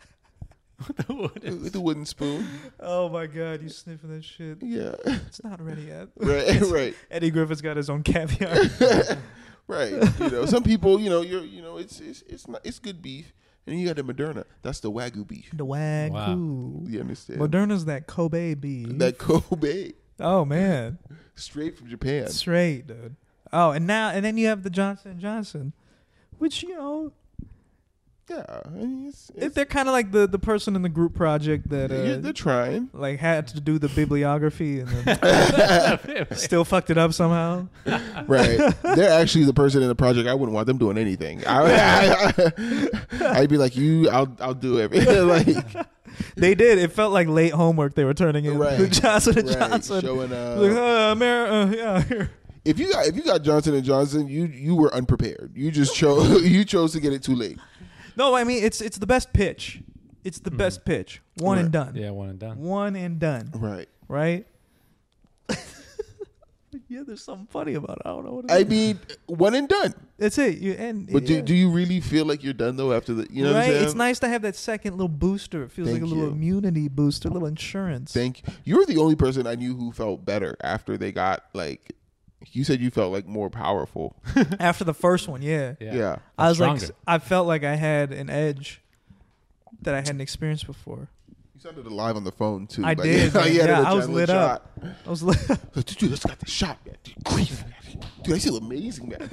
With the wooden spoon. Oh my God, you sniffing that shit? Yeah. It's not ready yet. Right. Right. Eddie Griffith's got his own caviar. Right. You know, some people, it's good beef. And then you got the Moderna. That's the Wagyu beef. The Wagyu. You understand? Moderna's that Kobe beef. That Kobe. Oh man, Straight from Japan. straight dude. Oh, and then you have the Johnson & Johnson, which Yeah, I mean, they're kind of like the person in the group project that they're trying. like had to do the bibliography and then still fucked it up somehow. Right. They're actually the person in the project. I wouldn't want them doing anything. I'd be like, I'll do everything. Like, They did. It felt like late homework they were turning in. Right. Johnson and right. Johnson. Showing, Like, yeah, here. if you got Johnson and Johnson, you were unprepared. You just chose to get it too late. No, I mean it's the best pitch. It's the best pitch. One and done. Yeah, one and done. One and done. Right. Right? Yeah, there's something funny about it. I don't know what it I is. mean, one and done. That's it. But do you really feel like you're done though after the? You know what I'm right? saying? It's nice to have that second little booster. It feels Thank like a little you. immunity booster, a little insurance. Thank you. You were the only person I knew who felt better after they got like. You said you felt like more powerful. After the first one, yeah. Yeah. I was Stronger. like, I felt like I had an edge that I hadn't experienced before. You sounded alive on the phone too. I Like, did, like, man. you had Yeah, an I was adrenaline lit shot. up. I was like, Like, dude, let's got the shot, man. Dude, grief, man. Dude, I feel amazing, man.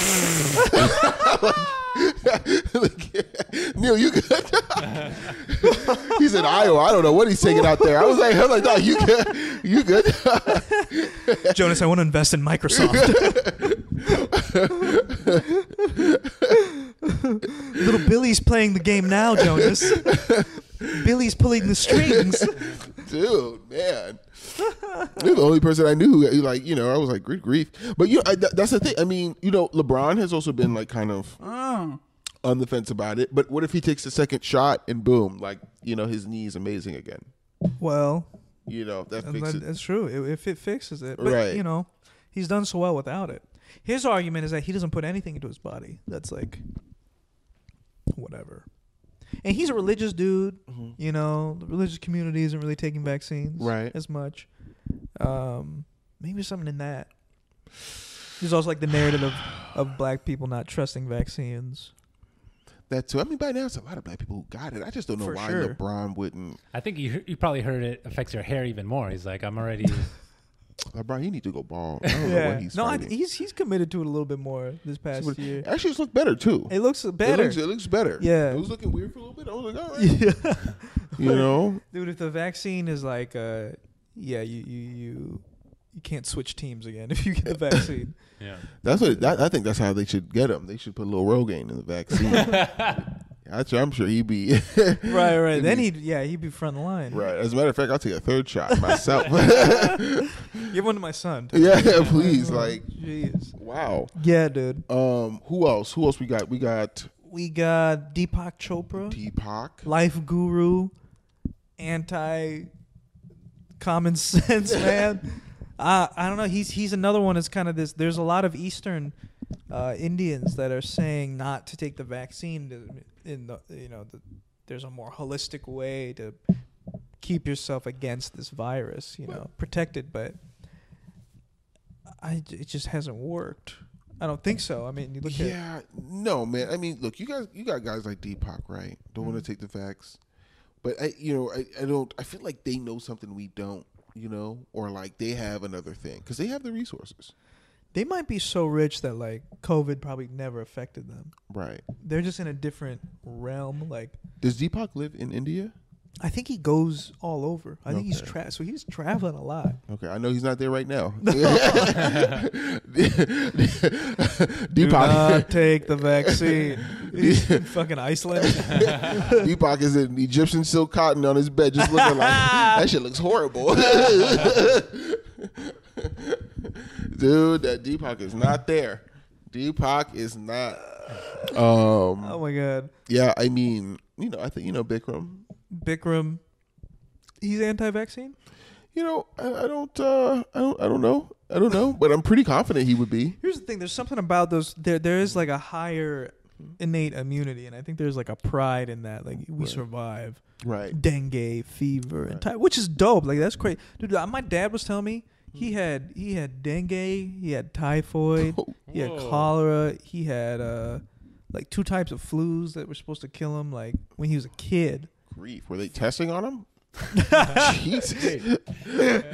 like, Neil, you good? He's in Iowa. I don't know what he's taking out there. I was like, dog, you good? You good? Jonas, I want to invest in Microsoft. Little Billy's playing the game now, Jonas. Billy's pulling the strings. Dude, man. You're the only person I knew who, like, I was like, good grief. But, that's the thing. I mean, LeBron has also been, like, kind of on the fence about it. But what if he takes the second shot and boom, like, his knee is amazing again? Well, That fixes it. that's true. If it fixes it. But, Right. he's done so well without it. His argument is that he doesn't put anything into his body. That's like, whatever. And he's a religious dude. The religious community isn't really taking vaccines Right. as much. Maybe something in that. There's also like the narrative of black people not trusting vaccines. That too. I mean, by now it's a lot of black people who got it. I just don't know For why sure. LeBron wouldn't. I think you probably heard it affects your hair even more. He's like, I'm already. LeBron, he need to go bald. I don't know what he's fighting. he's committed to it a little bit more this past year. Actually, it's looked better too. It looks better. It looks better. Yeah. It was looking weird for a little bit. I was like, all right. Dude, if the vaccine is like, you can't switch teams again if you get the vaccine. Yeah. I think that's how they should get him. They should put a little Rogaine in the vaccine. I'm sure he'd be right. Then he'd be front line. right. As a matter of fact, I'll take a third shot myself. Give one to my son. yeah, please. Like, jeez. wow. Yeah, dude. Who else? Who else we got? We got Deepak Chopra, Deepak. life guru, anti common sense man. I don't know. He's another one that's kind of this. There's a lot of Eastern Indians that are saying not to take the vaccine. There's a more holistic way to keep yourself against this virus. Protected, but it just hasn't worked. I don't think so. I mean, you look at no, man. I mean, look, you got guys like Deepak, right? Don't want to take the facts, but I don't. I feel like they know something we don't. Or like they have another thing because they have the resources. they might be so rich that like COVID probably never affected them. Right. They're just in a different realm. Like, Does Deepak live in India? I think he goes all over. I think he's Okay. so he's traveling a lot. Okay, I know he's not there right now. Do Deepak, not take the vaccine. He's in fucking Iceland. Deepak is in Egyptian silk cotton on his bed, just looking like that shit looks horrible. Dude, that Deepak is not there. Deepak is not. Oh my god, Yeah, I mean, I think Bikram. Bikram, he's anti-vaccine. I don't know, but I'm pretty confident he would be. Here's the thing: there's something about those. There is like a higher innate immunity, and I think there's like a pride in that. Like we Right. survive Right. dengue, fever, and Right. which is dope. Like that's crazy, dude. My dad was telling me he had dengue, he had typhoid, he had Whoa. cholera, he had like 2 types of flus that were supposed to kill him. Like when he was a kid. Grief. Were they testing on him? Jesus. He's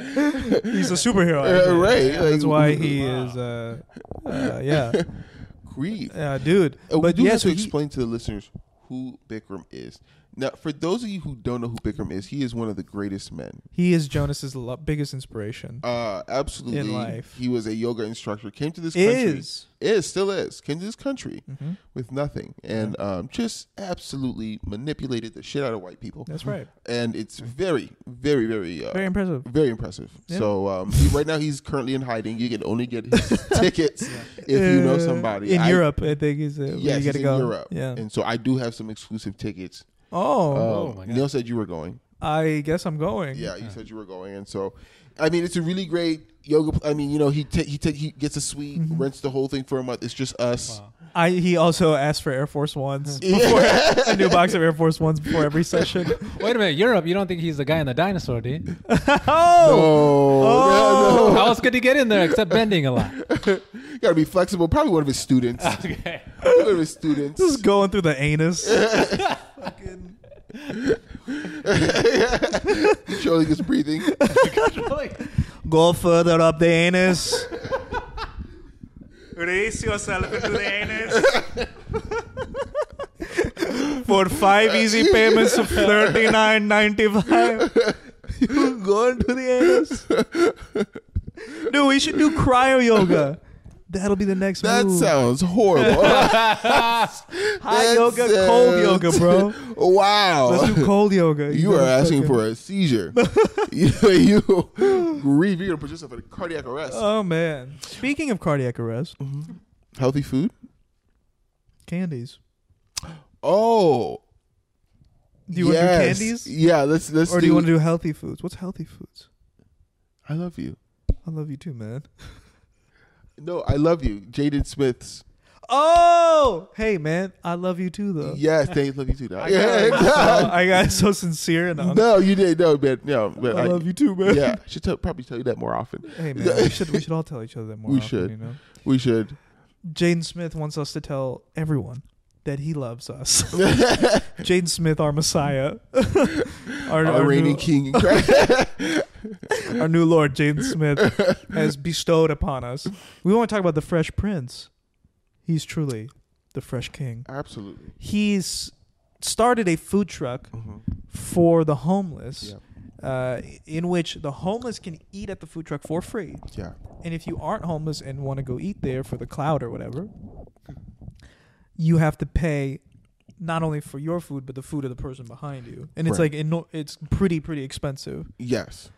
a superhero. Right. That's Like, why he is. Yeah. grief. Dude. We But do yeah, have so to he, explain to the listeners who Bikram is. Now, for those of you who don't know who Bikram is, he is one of the greatest men. he is Jonas's biggest inspiration. Absolutely. In life. He was a yoga instructor. Came to this country. Still is. Came to this country Mm-hmm. with nothing. And just absolutely manipulated the shit out of white people. That's right. And it's very, very, very... Very impressive. Very impressive. Yeah. So right now he's currently in hiding. You can only get his tickets if you know somebody. In Europe, I think is where Yes, you he's gotta in go. Europe. Yeah. And so I do have some exclusive tickets. Oh, my God. Neil said you were going. I guess I'm going. Yeah, you said you were going, and so, I mean, it's a really great yoga. I mean, he gets a suite, Mm-hmm. rents the whole thing for a month. It's just us. Wow. He also asked for Air Force Ones. Yeah. A new box of Air Force Ones before every session. Wait a minute, Europe. You don't think he's the guy in the dinosaur, do you? Oh, How else could he get in there except bending a lot? You gotta be flexible. Probably one of his students. Okay. One of his students. just going through the anus. Fucking- Controlling his breathing. Go further up the anus. Raise yourself into the anus. For 5 easy payments of $39.95. You go into the anus. Dude, we should do cryo yoga. That'll be the next That move. sounds horrible. Hot yoga, cold yoga, bro. Wow. Let's do cold yoga. You are asking for a seizure. you grieve. You're gonna put yourself in a cardiac arrest. Oh man. Speaking of cardiac arrest, Healthy food. candies. Oh, Do you want to do candies? Yeah, let's. Or do you want to do healthy foods? What's healthy foods? I love you. I love you too, man. No, I love you. Jaden Smith's. Oh, hey, man. I love you too, though. Yes, they love you too. Now. I got so sincere and honest. No, you did. No, man. No, but I love you too, man. Yeah, I should probably tell you that more often. Hey, man. We should all tell each other that more We often, should. You know? We should. Jaden Smith wants us to tell everyone that he loves us. Jaden Smith, our Messiah. Our reigning new, king. Our new Lord, Jaden Smith, has bestowed upon us. We want to talk about the Fresh Prince. He's truly the Fresh King. Absolutely. He's started a food truck for the homeless, in which the homeless can eat at the food truck for free. Yeah. And if you aren't homeless and want to go eat there for the clout or whatever, you have to pay not only for your food but the food of the person behind you. And it's Right. it's pretty expensive. Yes.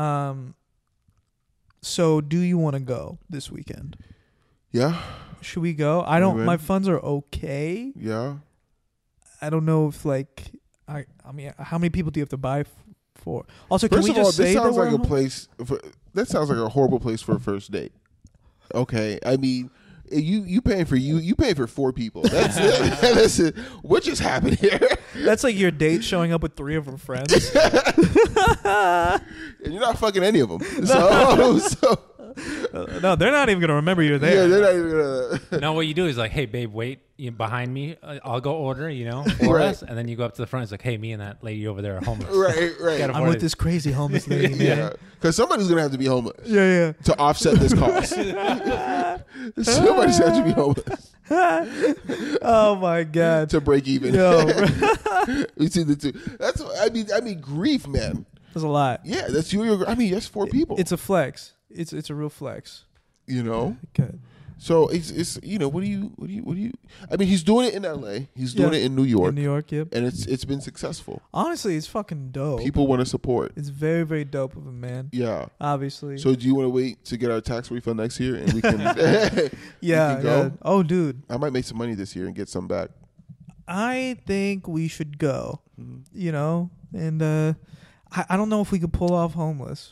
So do you want to go this weekend? Yeah. Should we go? I don't. We My would. funds are okay. Yeah. I don't know if I mean, how many people do you have to buy for? Also, can First we of all, just this say that sounds we're like a home- place. That sounds like a horrible place for a first date. Okay, I mean, you paying for 4 people. That's it. Listen, what just happened here? That's like your date showing up with 3 of her friends. And you're not fucking any of them. So No, they're not even gonna remember you're there. yeah, they're not even gonna. No, what you do is like, hey, babe, wait behind me. I'll go order, for Right. us. And then you go up to the front. It's like, hey, me and that lady over there are homeless. Right. Gotta I'm afford with it. this crazy homeless lady, man. Yeah, because somebody's gonna have to be homeless Yeah. to offset this cost. Somebody's have to be homeless Oh my god. to break even. Yo, We see the two. That's I mean grief, man. there's a lot. Yeah, that's you. I mean, that's 4 people. It's a flex. It's a real flex. You know. Good. So it's what do you? I mean, he's doing it in L.A. He's doing Yeah. it in New York, In New York, yep. and it's been successful. Honestly, it's fucking dope. People want to support. It's very dope of him, man. Yeah. Obviously. So do you want to wait to get our tax refund next year, and we can? yeah, can go? yeah. Oh, dude. I might make some money this year and get some back. I think we should go. Mhm. You know, and I don't know if we could pull off homeless.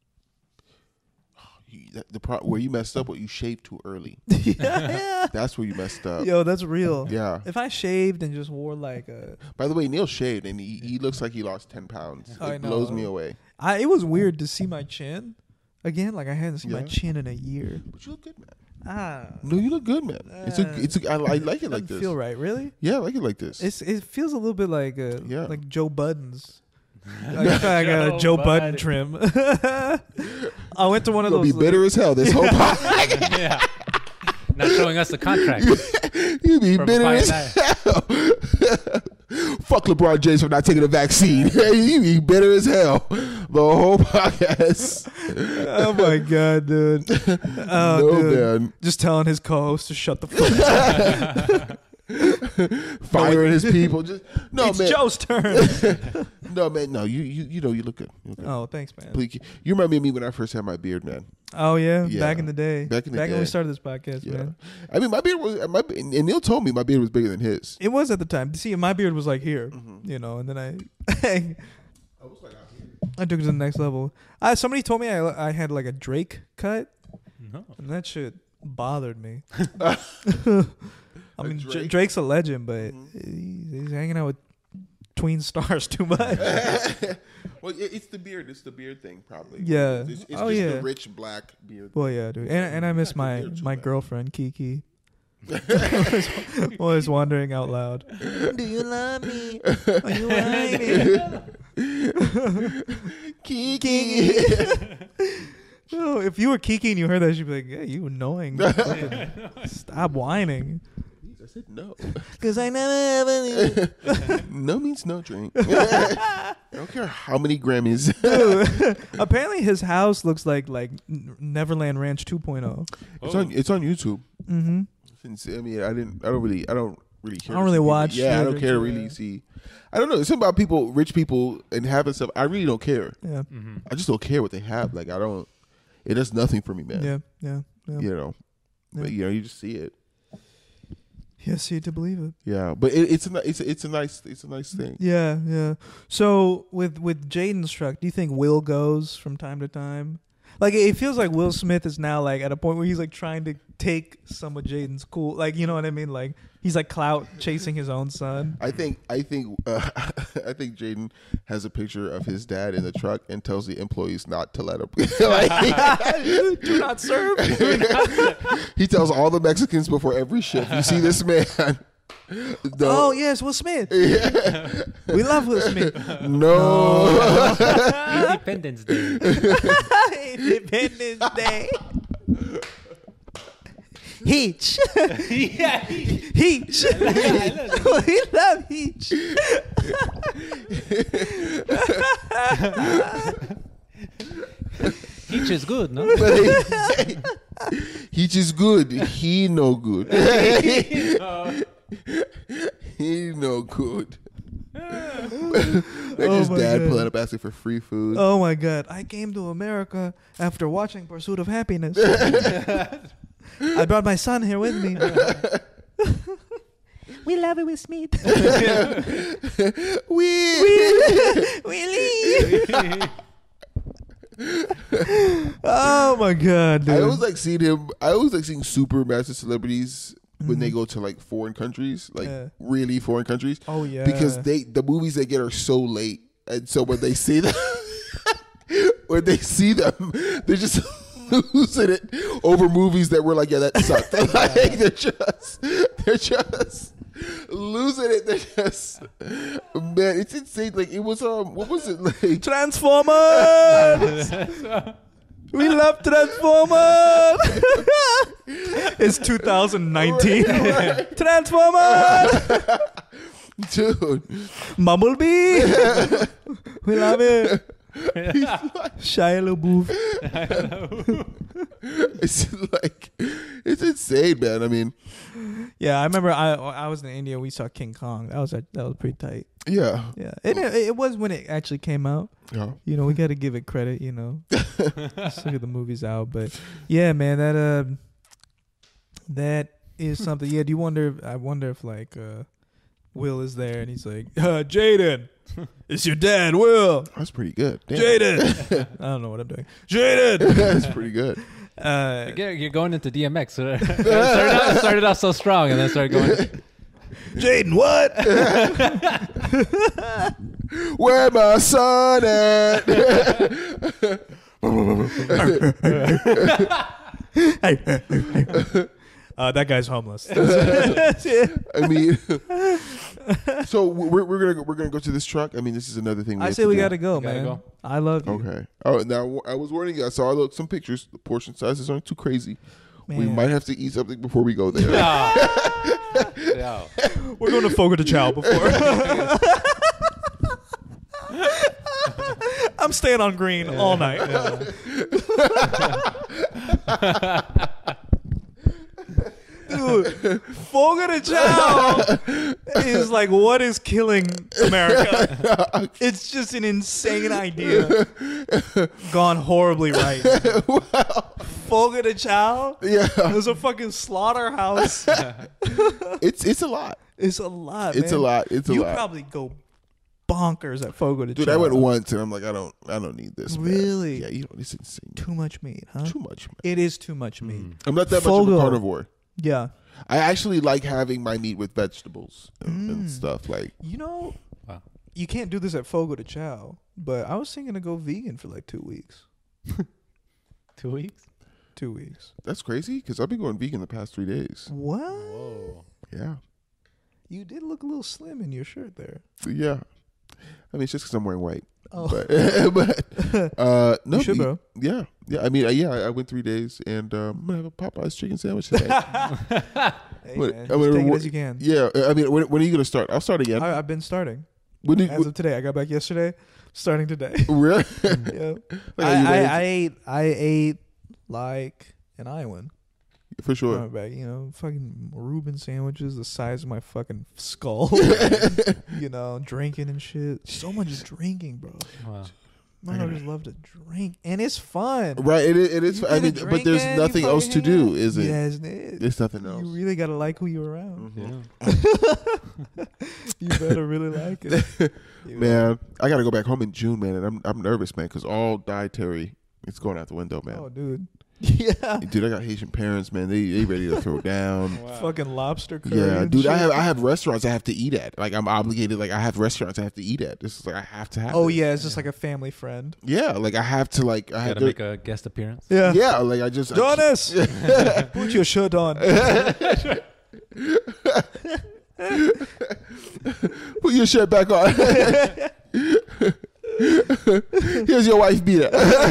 Where you messed up, you shaved too early. Yeah. That's where you messed up. Yo, that's real. Yeah. If I shaved and just wore like a, By the way, Neil shaved, and he looks like he lost 10 pounds. I It blows know. me away. it was weird to see my chin again. Like I hadn't seen my Yeah. chin in a year. But you look good, man. Ah, No, you look good, man. I like it like doesn't this. feel right, really. Yeah, I like it like this. It feels a little bit like Yeah. like Joe Budden's. Like a Joe Budden trim. I went to one of You'll those. be bitter as hell this whole podcast. Yeah. Not showing us the contract. You be From bitter buying as hell. Fuck LeBron James for not taking a vaccine. You be bitter as hell. The whole podcast. Oh my god, dude. Oh, No, dude. man. Just telling his co-host to shut the fuck up. Firing his people. Just no, It's man. Joe's turn. No, man. No, you know you look good. You look good. Oh, thanks, man. Please, you remind me of me when I first had my beard, man. Oh yeah, Yeah. back in the day. Back in the when day. we started this podcast, Yeah. man. I mean, my beard was, and Neil told me my beard was bigger than his. It was at the time. See, my beard was like here, Mm-hmm. you know, and then I I was like out here. I took it to the next level. Somebody told me I had like a Drake cut, No. and that shit bothered me. I mean, Drake? Drake's a legend, but Mm-hmm. he's hanging out with tween stars too much. Well, it's the beard. It's the beard thing, probably. Yeah. It's Oh, just yeah. the rich black beard. Well, yeah, dude, and I miss my Too my bad. girlfriend Kiki. Always wondering out loud. Do you love me? Are you whining? Kiki. Oh, if you were Kiki and you heard that, she'd be like, "Yeah, you annoying. Fucking stop whining." I said no. Because I never have any. No means no drink. I don't care how many Grammys. Dude, apparently his house looks like Neverland Ranch 2.0. It's on YouTube. Mm-hmm. Since, I mean, I don't really care. I don't to really see people- watch Yeah, I don't Netflix, care to yeah. really see. I don't know. It's something about people, rich people, and having stuff. I really don't care. Yeah. Mm-hmm. I just don't care what they have. Like I don't. It does nothing for me, man. Yeah. You know. Yeah. But, you just see it. Yeah, see it to believe it. Yeah, but it's a nice thing. Yeah. So with Jaden's truck, do you think Will goes from time to time? Like it feels like Will Smith is now like at a point where he's like trying to take some of Jaden's cool, like you know what I mean? Like he's like clout chasing his own son. I think I think Jaden has a picture of his dad in the truck and tells the employees not to let him. Do not serve. He tells all the Mexicans before every shift, "You see this man? Oh yes, Will Smith. We love Will Smith. No. Independence Day. Independence Day. Heech. Yeah. Heech. We love Heech. Peach is good, no? He just good. He no good. He no good. That's just my dad God. pulling up asking for free food. Oh my God. I came to America after watching Pursuit of Happiness. I brought my son here with me. We love it with Smith. Willie. Oh my God, dude. I always like seeing him. I always like seeing super massive celebrities when they go to like foreign countries, like Yeah. really foreign countries. Oh yeah. Because the movies they get are so late, and so when they see them, they're just losing it over movies that were like, yeah, that sucked. Like, they're just losing it. They're just, man, it's insane. Like it was what was it like? Transformers. We love Transformers. It's 2019. Transformers. Dude, Bumblebee. We love it. Shia LaBeouf. it's like it's insane, man. I mean, Yeah, I remember I was in India. We saw King Kong. That was pretty tight. yeah, Yeah, it was when it actually came out. yeah. You know, we got to give it credit. You know, just look at the movies out. But yeah, man, that is something. Yeah, I wonder if like Will is there and he's like, Jaden, it's your dad, Will. That's pretty good. Damn. Jaden. I don't know what I'm doing. Jaden. That's pretty good. You're going into DMX. So started out so strong and then started going. Jaden, what? Where my son at? That guy's homeless. I mean, so we're gonna go to this truck. I mean, this is another thing. I have say to we do. gotta go, Gotta man. go. I love you. Okay. Oh, now I was warning you. I saw some pictures. The portion sizes aren't too crazy. We Man. might have to eat something before we go there. No. We're going to Fogo de Chao before. I'm staying on green all night. Dude, Fogo de Chao is like what is killing America. It's just an insane idea gone horribly right. Fogo de Chao? Yeah, There's a fucking slaughterhouse. it's a lot. It's a lot, It's man. a lot. It's a You lot. probably go bonkers at Fogo de Dude, Chao. I went once and I'm like, I don't need this. man. Really? Yeah, you don't. It's insane. Too much meat, huh? Too much, man. It is too much meat. I'm not that much of Fogo. a carnivore. Yeah. I actually like having my meat with vegetables and stuff. Like, You know, Wow. you can't do this at Fogo de Chao, but I was thinking to go vegan for like 2 weeks. 2 weeks? 2 weeks. that's crazy because I've been going vegan the past 3 days. What? Whoa. Yeah. You did look a little slim in your shirt there. Yeah. I mean, it's just because I'm wearing white. Oh. But no, You should, bro. Yeah, yeah. I mean, I went 3 days, and I'm gonna have a Popeyes chicken sandwich today. Hey, But, man, I just mean, take it what- as you can. Yeah, I mean, when are you gonna start? I'll start again. I've been starting. When do As of today. I got back yesterday. Starting today. really? Yeah. Like, are you ready I ate like an Iowan. for sure. Coming back, you know, fucking Reuben sandwiches the size of my fucking skull. You know, drinking and shit. So much drinking, bro. Wow. I just love to drink, and it's fun. Right? It is. You I get mean, to but drink there's and nothing you else to fucking hang do, out. is it? Yes, it. There's nothing else. You really gotta like who you're around. Mhm. Yeah. You better really like it. You know? Man, I gotta go back home in June, man, and I'm nervous, man, because all dietary it's going out the window, man. Oh, dude. Yeah. Dude, I got Haitian parents, man. They ready to throw down. Fucking lobster curry. Yeah, and dude, I shit. have restaurants I have to eat at. Like I'm obligated. Like I have restaurants I have to eat at. This is like I have to have. Oh this. yeah, it's just like a family friend. Yeah, like I have to. Like I have Gotta to. make a guest appearance. Yeah. Yeah, like I just. Jonas, put your shirt on. Put your shirt back on. Here's your wife beater.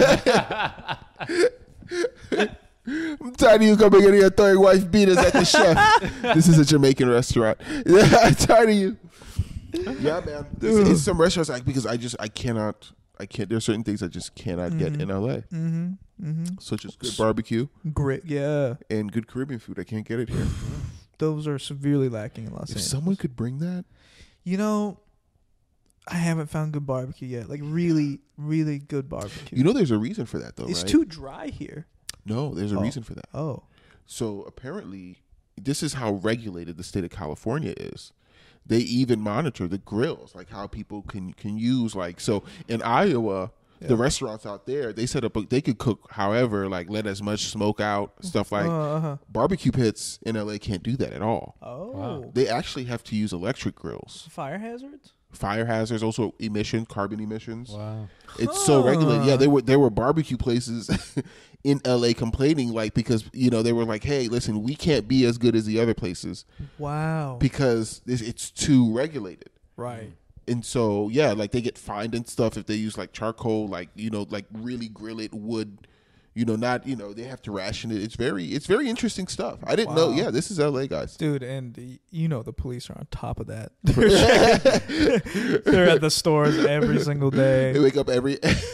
I'm tired of you coming in here throwing wife beaters at the chef. This is a Jamaican restaurant. I'm tired of you. Yeah, man. It's some restaurants because I can't. There's certain things I just cannot get in LA. Mm-hmm. Mm-hmm. Such as good barbecue Great. Yeah. and good Caribbean food. I can't get it here. Those are severely lacking in Los If Angeles. someone could bring that, You know, I haven't found good barbecue yet. Like really, really good barbecue. you know, there's a reason for that, though, it's right? too dry here. No, there's a reason for that. Oh. So apparently, this is how regulated the state of California is. They even monitor the grills, like how people can use. Like, so in Iowa, the restaurants out there, they set up. They could cook however, like let as much smoke out, stuff like. Barbecue pits in LA can't do that at all. Oh. Wow. They actually have to use electric grills. Fire hazards? Fire hazards, also carbon emissions. Wow. It's so regulated. Yeah, there were barbecue places in LA complaining, like, because they were like, hey, listen, we can't be as good as the other places Wow. because it's too regulated. Right. And so yeah, like they get fined and stuff if they use like charcoal, like like really grill it wood. Not they have to ration it. It's very interesting stuff. I didn't know. Yeah, this is LA, guys. Dude, and the police are on top of that. They're at the stores every single day. They wake up every.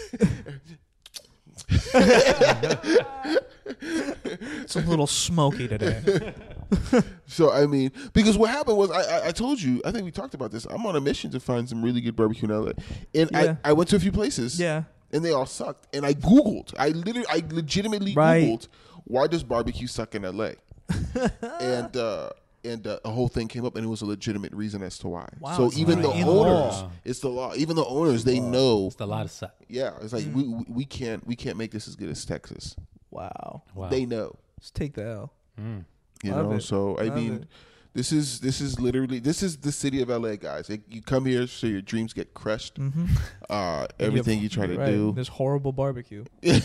It's a little smoky today. So I mean, because what happened was I told you, I think we talked about this. I'm on a mission to find some really good barbecue in LA, and Yeah. I went to a few places. Yeah. And they all sucked. And I Googled. I legitimately Right. Googled, why does barbecue suck in LA? and the whole thing came up, and it was a legitimate reason as to why. Wow, So it's even the in owners, law. it's the law. Even the owners, they know. It's a lot of suck. Yeah, it's like we can't make this as good as Texas. Wow. Wow. They know. Let's take the L. You Love know. it. So I Love mean. it. This is literally the city of LA, guys. You come here so your dreams get crushed. Mm-hmm. Everything you try to do. There's horrible barbecue. But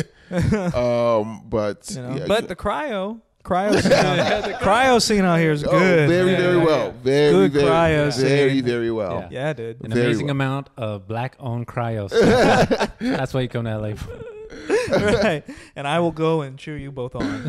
But the cryo scene out here is Oh, good. very, man. very well. Very, Good very, cryo very, scene. very well. Yeah. Yeah, dude. An Very amazing well. amount of black-owned cryos. That's why you come to LA. Right. And I will go and cheer you both on.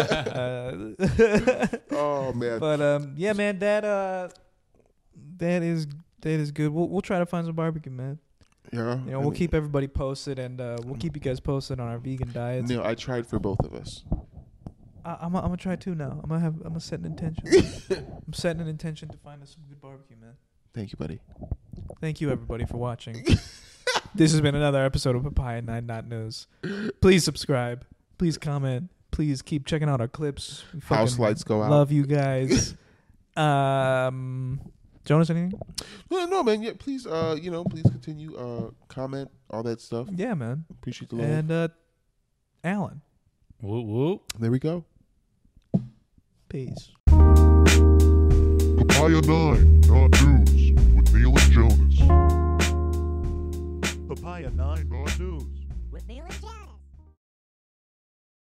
Oh man. But yeah, man, that is good. We'll try to find some barbecue, man. Yeah. You know, we'll keep everybody posted, and we'll keep you guys posted on our vegan diets. Neil, I tried for both of us. I'm gonna try too now. I'm gonna set an intention. I'm setting an intention to find us some good barbecue, man. Thank you, buddy. Thank you, everybody, for watching. This has been another episode of Papaya 9 Not News. Please subscribe. Please comment. Please keep checking out our clips. We House fucking lights go out. Love you guys. Jonas, anything? No, man. Yeah, please, please continue. Comment, all that stuff. Yeah, man. Appreciate the love. And Alan. Woo woo. There we go. Peace. Papaya 9 Not News with Neil and Jonas. Papaya 9